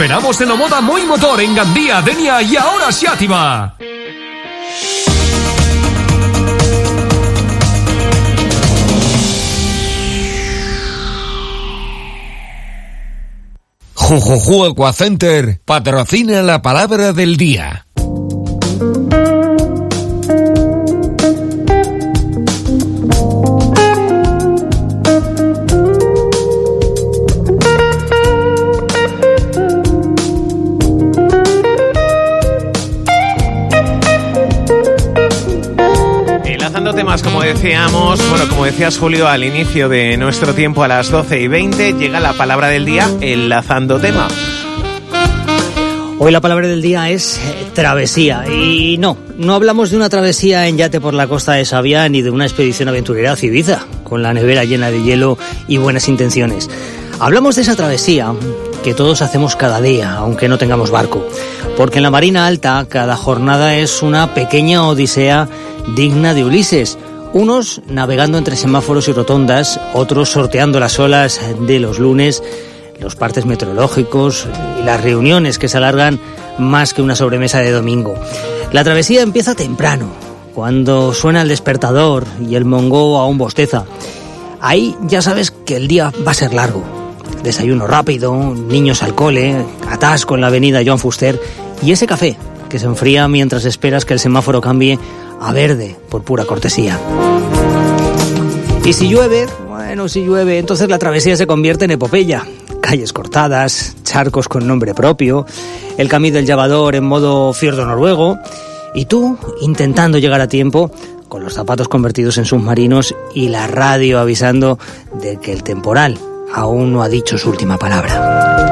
esperamos en Omoda Moi Motor en Gandía, Denia y ahora Xàtiva. Jujuju Aquacenter patrocina la palabra del día. Temas, como decías, Julio, al inicio de nuestro tiempo a las 12:20, llega la palabra del día, enlazando tema. Hoy la palabra del día es travesía. Y no hablamos de una travesía en yate por la costa de Sabia ni de una expedición aventurera a Ibiza, con la nevera llena de hielo y buenas intenciones. Hablamos de esa travesía que todos hacemos cada día, aunque no tengamos barco. Porque en la Marina Alta cada jornada es una pequeña odisea digna de Ulises. Unos navegando entre semáforos y rotondas, otros sorteando las olas de los lunes, los partes meteorológicos y las reuniones que se alargan más que una sobremesa de domingo. La travesía empieza temprano, cuando suena el despertador y el mongó aún bosteza. Ahí ya sabes que el día va a ser largo. Desayuno rápido, niños al cole, atasco en la avenida Joan Fuster y ese café que se enfría mientras esperas que el semáforo cambie a verde por pura cortesía. Y si llueve, entonces la travesía se convierte en epopeya. Calles cortadas, charcos con nombre propio, el camí del llavador en modo fiordo noruego y tú intentando llegar a tiempo con los zapatos convertidos en submarinos y la radio avisando de que el temporal aún no ha dicho su última palabra.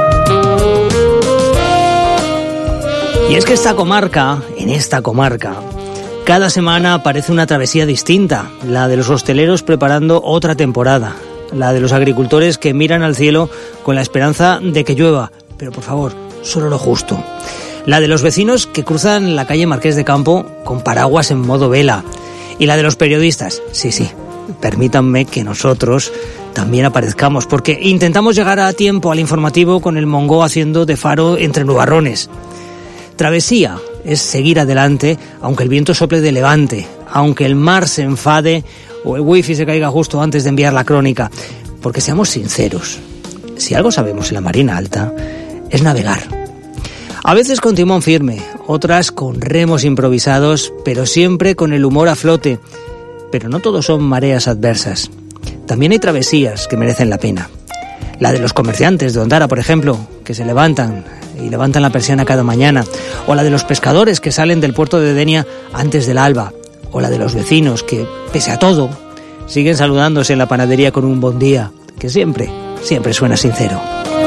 Y es que en esta comarca, cada semana aparece una travesía distinta, la de los hosteleros preparando otra temporada, la de los agricultores que miran al cielo con la esperanza de que llueva, pero por favor, solo lo justo, la de los vecinos que cruzan la calle Marqués de Campo con paraguas en modo vela, y la de los periodistas, sí, permítanme que nosotros también aparezcamos, porque intentamos llegar a tiempo al informativo con el mongó haciendo de faro entre nubarrones. Travesía es seguir adelante, aunque el viento sople de levante, aunque el mar se enfade o el wifi se caiga justo antes de enviar la crónica. Porque seamos sinceros, si algo sabemos en la Marina Alta, es navegar. A veces con timón firme, otras con remos improvisados, pero siempre con el humor a flote. Pero no todos son mareas adversas. También hay travesías que merecen la pena. La de los comerciantes de Ondara, por ejemplo, que se levantan la persiana cada mañana, o la de los pescadores que salen del puerto de Denia antes del alba, o la de los vecinos que, pese a todo, siguen saludándose en la panadería con un buen día, que siempre suena sincero.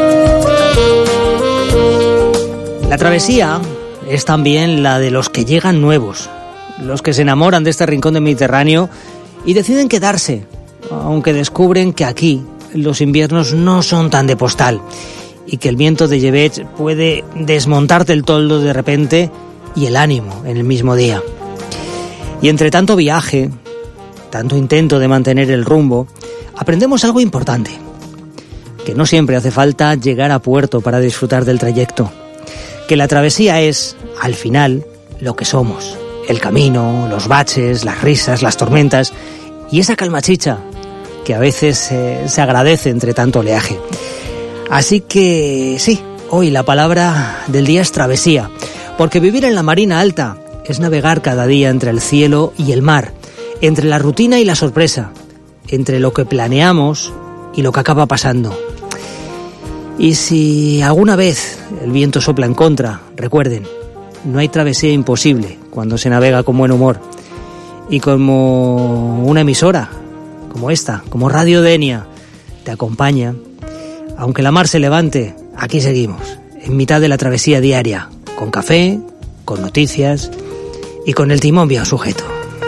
La travesía es también la de los que llegan nuevos, los que se enamoran de este rincón del Mediterráneo y deciden quedarse, aunque descubren que aquí los inviernos no son tan de postal y que el viento de Llebeig puede desmontarte el toldo de repente y el ánimo en el mismo día. Y entre tanto viaje, tanto intento de mantener el rumbo, aprendemos algo importante, que no siempre hace falta llegar a puerto para disfrutar del trayecto, que la travesía es, al final, lo que somos, el camino, los baches, las risas, las tormentas y esa calma chicha que a veces se agradece entre tanto oleaje. Así que sí, hoy la palabra del día es travesía, porque vivir en la Marina Alta es navegar cada día entre el cielo y el mar, entre la rutina y la sorpresa, entre lo que planeamos y lo que acaba pasando. Y si alguna vez el viento sopla en contra, recuerden, no hay travesía imposible cuando se navega con buen humor. Y como una emisora como esta, como Radio Denia, te acompaña, aunque la mar se levante, aquí seguimos, en mitad de la travesía diaria, con café, con noticias y con el timón bien sujeto.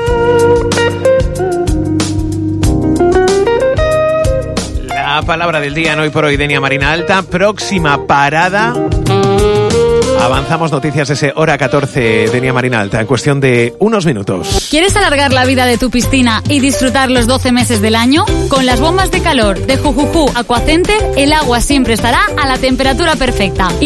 La palabra del día en Hoy por Hoy Denia Marina Alta. Próxima parada. Avanzamos noticias ese hora 14 Denia Marina Alta en cuestión de unos minutos. ¿Quieres alargar la vida de tu piscina y disfrutar los 12 meses del año? Con las bombas de calor de Jujuju Aquacenter, el agua siempre estará a la temperatura perfecta.